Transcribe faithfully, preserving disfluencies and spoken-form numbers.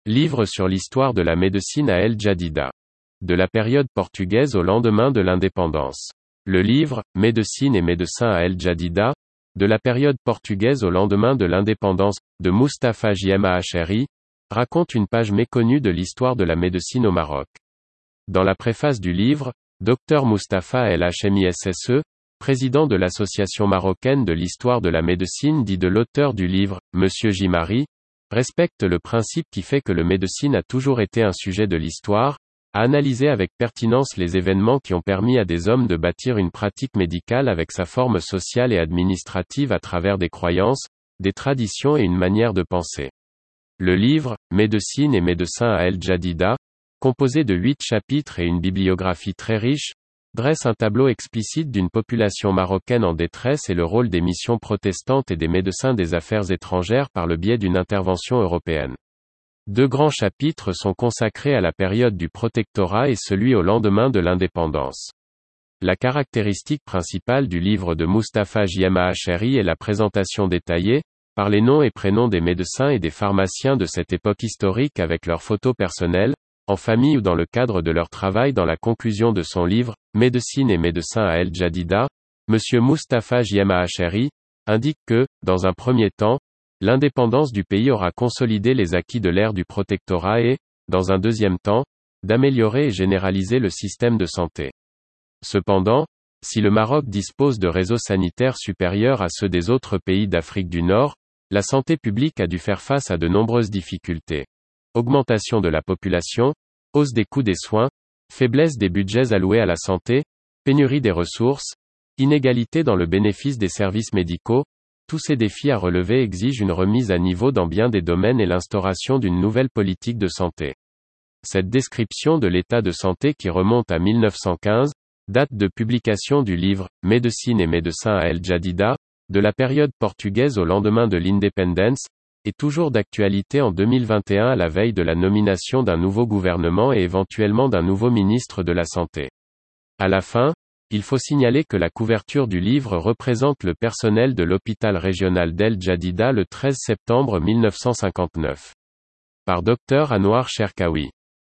Livre sur l'histoire de la médecine à El Jadida. De la période portugaise au lendemain de l'indépendance. Le livre, Médecine et médecins à El Jadida, de la période portugaise au lendemain de l'indépendance, de Mustapha Jemma Acheri, raconte une page méconnue de l'histoire de la médecine au Maroc. Dans la préface du livre, Dr Mustapha El Hachemi S S E, président de l'Association marocaine de l'histoire de la médecine, dit de l'auteur du livre, Monsieur Jimari, respecte le principe qui fait que le médecine a toujours été un sujet de l'histoire, a analysé avec pertinence les événements qui ont permis à des hommes de bâtir une pratique médicale avec sa forme sociale et administrative à travers des croyances, des traditions et une manière de penser. Le livre, Médecine et médecins à El Jadida, composé de huit chapitres et une bibliographie très riche, dresse un tableau explicite d'une population marocaine en détresse et le rôle des missions protestantes et des médecins des affaires étrangères par le biais d'une intervention européenne. Deux grands chapitres sont consacrés à la période du protectorat et celui au lendemain de l'indépendance. La caractéristique principale du livre de Mustapha Jemma Acheri est la présentation détaillée, par les noms et prénoms des médecins et des pharmaciens de cette époque historique avec leurs photos personnelles, en famille ou dans le cadre de leur travail. Dans la conclusion de son livre, Médecine et médecins à El Jadida, Monsieur Mustapha Jemma Acheri, indique que, dans un premier temps, l'indépendance du pays aura consolidé les acquis de l'ère du protectorat et, dans un deuxième temps, d'améliorer et généraliser le système de santé. Cependant, si le Maroc dispose de réseaux sanitaires supérieurs à ceux des autres pays d'Afrique du Nord, la santé publique a dû faire face à de nombreuses difficultés. Augmentation de la population, hausse des coûts des soins, faiblesse des budgets alloués à la santé, pénurie des ressources, inégalité dans le bénéfice des services médicaux, tous ces défis à relever exigent une remise à niveau dans bien des domaines et l'instauration d'une nouvelle politique de santé. Cette description de l'état de santé qui remonte à mille neuf cent quinze, date de publication du livre « Médecine et médecins à El Jadida », de la période portugaise au lendemain de l'indépendance, est toujours d'actualité en deux mille vingt et un à la veille de la nomination d'un nouveau gouvernement et éventuellement d'un nouveau ministre de la Santé. À la fin, il faut signaler que la couverture du livre représente le personnel de l'hôpital régional d'El Jadida le treize septembre mille neuf cent cinquante-neuf. Par Dr Anouar Cherkaoui.